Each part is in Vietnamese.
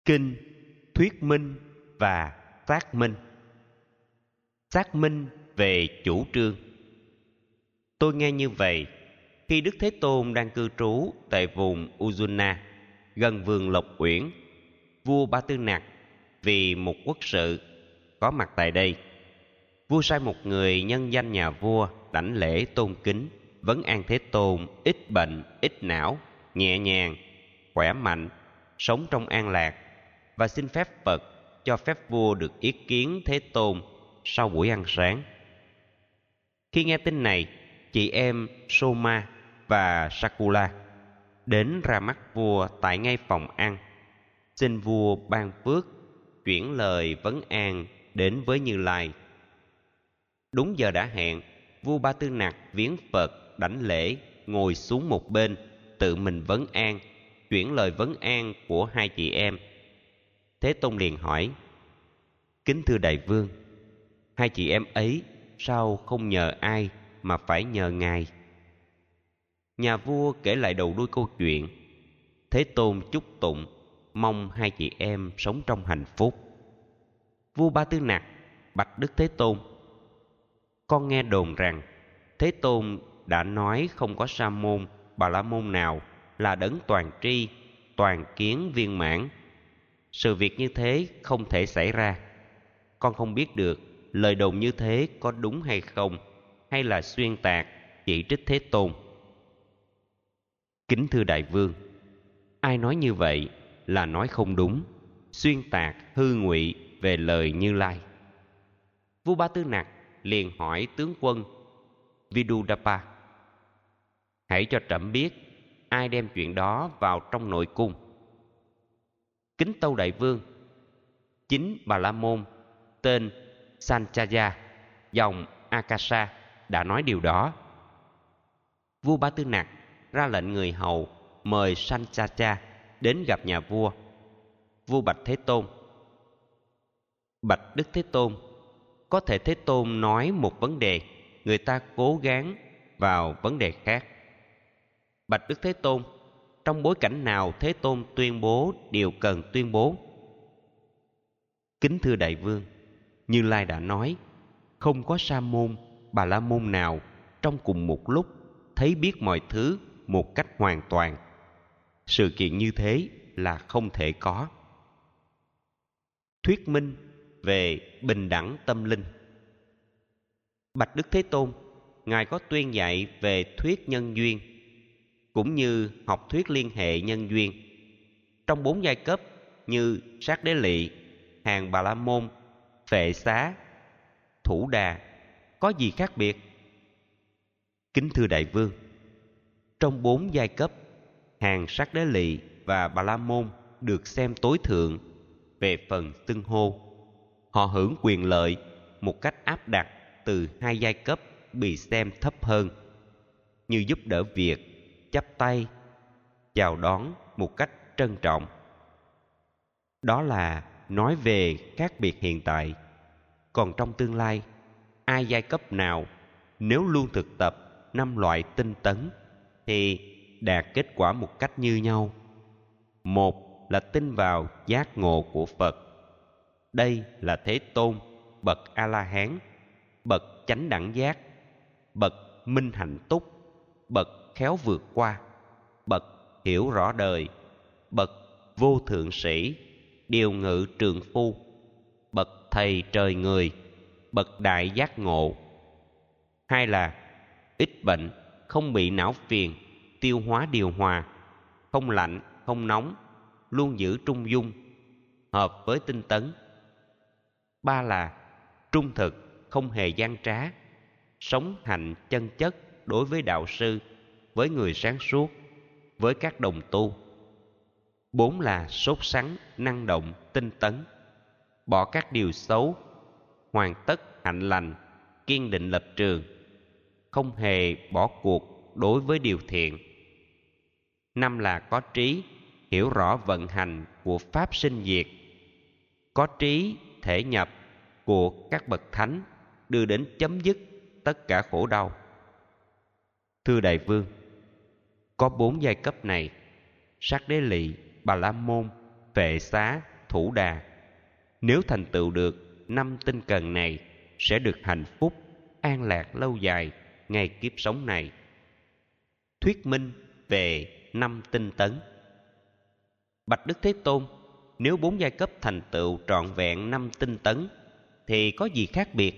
Kinh thuyết minh và xác minh. Xác minh về chủ trương. Tôi nghe như vậy khi Đức Thế Tôn đang cư trú tại vùng Ujuna, gần vườn Lộc Uyển. Vua Ba Tư Nặc vì một quốc sự có mặt tại đây. Vua sai một người nhân danh nhà vua đảnh lễ tôn kính, vấn an Thế Tôn ít bệnh, ít não, nhẹ nhàng, khỏe mạnh, sống trong an lạc, và xin phép Phật cho phép vua được yết kiến Thế Tôn sau buổi ăn sáng. Khi nghe tin này, chị em Soma và Sakula đến ra mắt vua tại ngay phòng ăn, xin vua ban phước, chuyển lời vấn an đến với Như Lai. Đúng giờ đã hẹn, vua Ba Tư Nặc viếng Phật đảnh lễ, ngồi xuống một bên, tự mình vấn an, chuyển lời vấn an của hai chị em. Thế Tôn liền hỏi: Kính thưa đại vương, hai chị em ấy sao không nhờ ai mà phải nhờ ngài? Nhà vua kể lại đầu đuôi câu chuyện. Thế Tôn chúc tụng, mong hai chị em sống trong hạnh phúc. Vua Ba Tư Nặc bạch Đức Thế Tôn: Con nghe đồn rằng Thế Tôn đã nói không có sa môn, bà la môn nào là đấng toàn tri, toàn kiến viên mãn. Sự việc như thế không thể xảy ra. Con không biết được lời đồn như thế có đúng hay không, hay là xuyên tạc, chỉ trích Thế Tôn. Kính thưa đại vương, ai nói như vậy là nói không đúng, xuyên tạc, hư ngụy về lời Như Lai. Vua Ba Tư Nặc liền hỏi tướng quân Vidudapa: Hãy cho trẫm biết ai đem chuyện đó vào trong nội cung. Kính tâu đại vương, chính Bà La Môn tên Sanchaya, dòng Akasa đã nói điều đó. Vua Ba Tư Nặc ra lệnh người hầu mời Sanchaya đến gặp nhà vua. Vua bạch Thế Tôn: Bạch Đức Thế Tôn, có thể Thế Tôn nói một vấn đề, người ta cố gắng vào vấn đề khác. Bạch Đức Thế Tôn, trong bối cảnh nào Thế Tôn tuyên bố điều cần tuyên bố? Kính thưa đại vương, Như Lai đã nói, không có sa môn, bà la môn nào trong cùng một lúc thấy biết mọi thứ một cách hoàn toàn. Sự kiện như thế là không thể có. Thuyết minh về bình đẳng tâm linh. Bạch Đức Thế Tôn, ngài có tuyên dạy về thuyết nhân duyên, cũng như học thuyết liên hệ nhân duyên. Trong 4 giai cấp như Sát Đế Lị, Hàng Bà La Môn, Phệ Xá, Thủ Đà, có gì khác biệt? Kính thưa đại vương, trong 4 giai cấp, Hàng Sát Đế Lị và Bà La Môn được xem tối thượng về phần xưng hô. Họ hưởng quyền lợi một cách áp đặt từ 2 giai cấp bị xem thấp hơn, như giúp đỡ việc, chắp tay, chào đón một cách trân trọng. Đó là nói về khác biệt hiện tại. Còn trong tương lai, ai giai cấp nào nếu luôn thực tập 5 loại tinh tấn thì đạt kết quả một cách như nhau. Một là tin vào giác ngộ của Phật. Đây là Thế Tôn, bậc A-la-hán, bậc chánh đẳng giác, bậc minh hạnh túc, bậc khéo vượt qua, bậc hiểu rõ đời, bậc vô thượng sĩ, điều ngự trượng phu, bậc thầy trời người, bậc đại giác ngộ. Hai là ít bệnh, không bị não phiền, tiêu hóa điều hòa, không lạnh, không nóng, luôn giữ trung dung, hợp với tinh tấn. Ba là trung thực, không hề gian trá, sống hạnh chân chất đối với đạo sư, với người sáng suốt, với các đồng tu. Bốn là sốt sắng, năng động, tinh tấn, bỏ các điều xấu, hoàn tất hạnh lành, kiên định lập trường, không hề bỏ cuộc đối với điều thiện. Năm là có trí, hiểu rõ vận hành của pháp sinh diệt, có trí thể nhập của các bậc thánh, đưa đến chấm dứt tất cả khổ đau. Thưa đại vương, có 4 giai cấp này: Sát Đế Lị, Bà La Môn, Phệ Xá, thủ đà. Nếu thành tựu được 5 tinh cần này, sẽ được hạnh phúc, an lạc lâu dài ngay kiếp sống này. Thuyết minh về 5 tinh tấn. Bạch Đức Thế Tôn, nếu 4 giai cấp thành tựu trọn vẹn 5 tinh tấn, thì có gì khác biệt?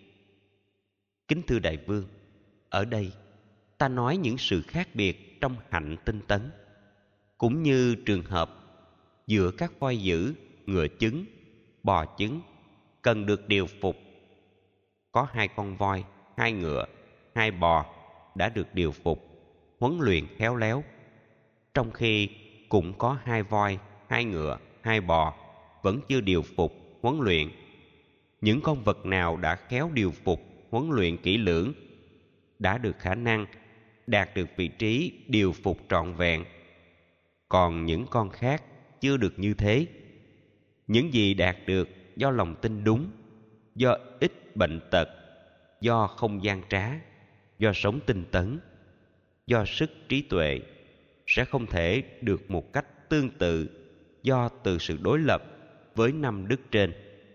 Kính thưa Đại Vương, ở đây ta nói những sự khác biệt trong hạnh tinh tấn, cũng như trường hợp giữa các voi dữ, ngựa trứng, bò trứng cần được điều phục. Có 2 con voi, 2 ngựa, 2 bò đã được điều phục, huấn luyện khéo léo, trong khi cũng có 2 voi, 2 ngựa, 2 bò vẫn chưa điều phục, huấn luyện. Những con vật nào đã khéo điều phục, huấn luyện kỹ lưỡng, đã được khả năng đạt được vị trí điều phục trọn vẹn. Còn những con khác chưa được như thế. Những gì đạt được do lòng tin đúng, do ít bệnh tật, do không gian trá, do sống tinh tấn, do sức trí tuệ, sẽ không thể được một cách tương tự do từ sự đối lập với 5 đức trên.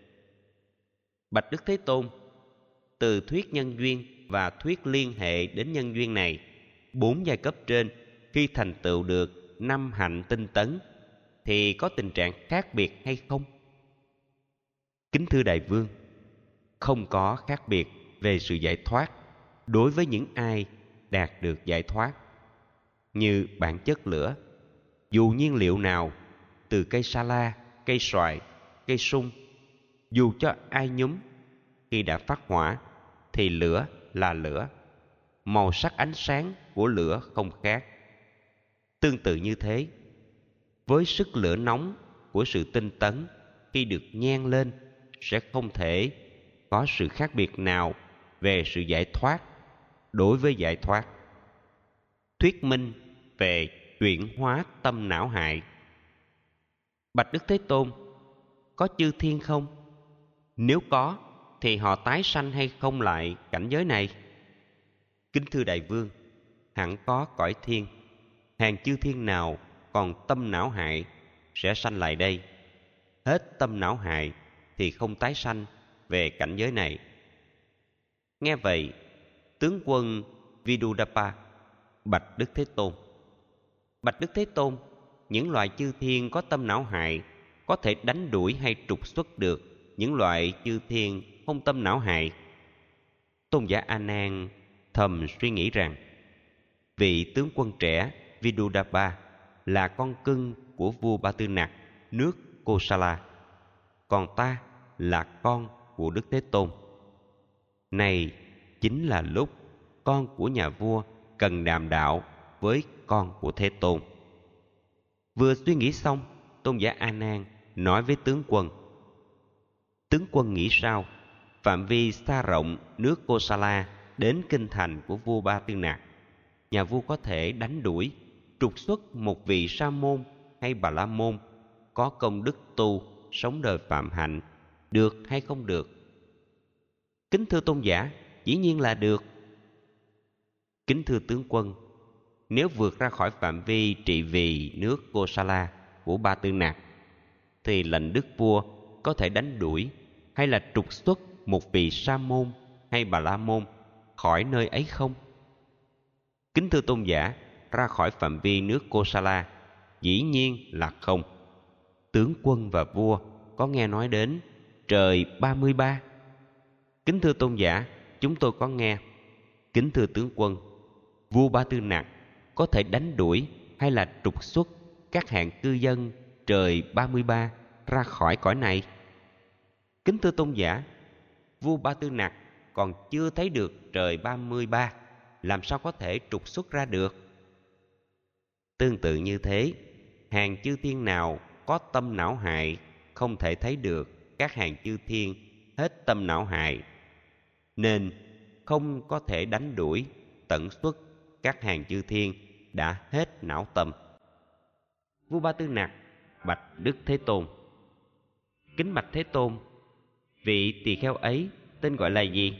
Bạch Đức Thế Tôn, từ thuyết nhân duyên và thuyết liên hệ đến nhân duyên này, 4 giai cấp trên khi thành tựu được 5 hạnh tinh tấn thì có tình trạng khác biệt hay không? Kính thưa Đại Vương, không có khác biệt về sự giải thoát đối với những ai đạt được giải thoát. Như bản chất lửa, dù nhiên liệu nào, từ cây sa la, cây xoài, cây sung, dù cho ai nhúm, khi đã phát hỏa thì lửa là lửa, màu sắc ánh sáng của lửa không khác. Tương tự như thế, với sức lửa nóng của sự tinh tấn, khi được nhen lên sẽ không thể có sự khác biệt nào về sự giải thoát đối với giải thoát. Thuyết minh về chuyển hóa tâm não hại. Bạch Đức Thế Tôn, có chư thiên không? Nếu có, thì họ tái sanh hay không lại cảnh giới này? Kính thưa Đại Vương, hẳn có cõi thiên. Hàng chư thiên nào còn tâm não hại sẽ sanh lại đây. Hết tâm não hại thì không tái sanh về cảnh giới này. Nghe vậy, tướng quân Vidudappa bạch Đức Thế Tôn: Bạch Đức Thế Tôn, những loại chư thiên có tâm não hại có thể đánh đuổi hay trục xuất được những loại chư thiên không tâm não hại? Tôn giả A Nan thầm suy nghĩ rằng vị tướng quân trẻ Vidudappa là con cưng của vua Ba Tư Nặc nước Kosala, còn ta là con của Đức Thế Tôn. Này chính là lúc con của nhà vua cần đàm đạo với con của Thế Tôn. Vừa suy nghĩ xong, Tôn giả A Nan nói với tướng quân: Tướng quân nghĩ sao? Phạm vi xa rộng nước Kosala đến kinh thành của vua Ba Tư Nặc, nhà vua có thể đánh đuổi, trục xuất một vị sa môn hay bà la môn có công đức tu, sống đời phạm hạnh, được hay không được? Kính thưa tôn giả, dĩ nhiên là được. Kính thưa tướng quân, nếu vượt ra khỏi phạm vi trị vì nước Kosala của Ba Tư Nặc, thì lệnh đức vua có thể đánh đuổi hay là trục xuất một vị sa môn hay bà la môn khỏi nơi ấy không? Kính thưa tôn giả, ra khỏi phạm vi nước Kosala, dĩ nhiên là không. Tướng quân và vua có nghe nói đến trời 33? Kính thưa tôn giả, chúng tôi có nghe. Kính thưa tướng quân, vua Ba Tư Nặc có thể đánh đuổi hay là trục xuất các hạng cư dân trời 33 ra khỏi cõi này? Kính thưa tôn giả, vua Ba Tư Nặc còn chưa thấy được trời 33, làm sao có thể trục xuất ra được? Tương tự như thế, hàng chư thiên nào có tâm não hại không thể thấy được các hàng chư thiên hết tâm não hại, nên không có thể đánh đuổi tận xuất các hàng chư thiên đã hết não tâm. Vua Ba Tư Nặc bạch Đức Thế Tôn: Kính bạch Thế Tôn, vị tỳ kheo ấy tên gọi là gì?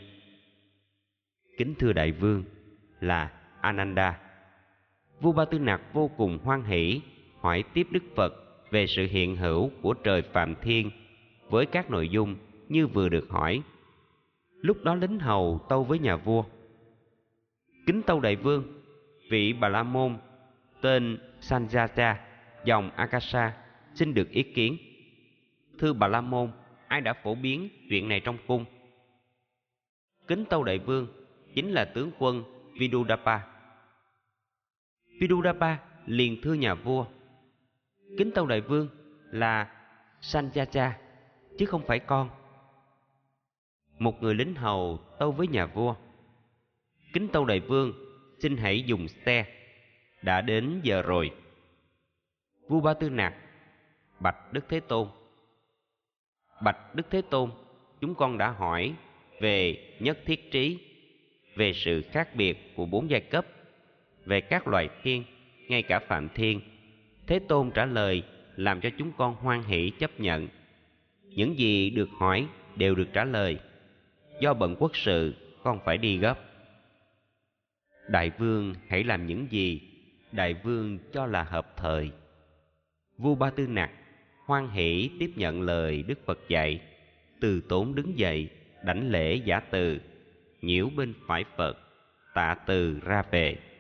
Kính thưa đại vương, là Ananda. Vua Ba Tư Nặc vô cùng hoan hỷ hỏi tiếp Đức Phật về sự hiện hữu của trời Phạm Thiên với các nội dung như vừa được hỏi. Lúc đó lính hầu tâu với nhà vua: Kính tâu đại vương, vị Bà La Môn tên Sanjata, dòng Akasa, xin được ý kiến. Thưa Bà La Môn, ai đã phổ biến chuyện này trong cung? Kính tâu đại vương, chính là tướng quân Vidudapa. Vidudapa liền thưa nhà vua: Kính tâu đại vương, là Sanjata chứ không phải con. Một người lính hầu tâu với nhà vua: Kính tâu đại vương, xin hãy dùng xe, đã đến giờ rồi. Vua Ba Tư Nặc: Bạch Đức Thế Tôn. Bạch Đức Thế Tôn, chúng con đã hỏi về nhất thiết trí, về sự khác biệt của 4 giai cấp, về các loài thiên, ngay cả Phạm Thiên. Thế Tôn trả lời làm cho chúng con hoan hỷ chấp nhận. Những gì được hỏi đều được trả lời. Do bận quốc sự, con phải đi gấp. Đại vương hãy làm những gì đại vương cho là hợp thời. Vua Ba Tư Nặc hoan hỷ tiếp nhận lời Đức Phật dạy, từ tốn đứng dậy, đảnh lễ giả từ, nhiễu bên phải Phật, tạ từ ra về.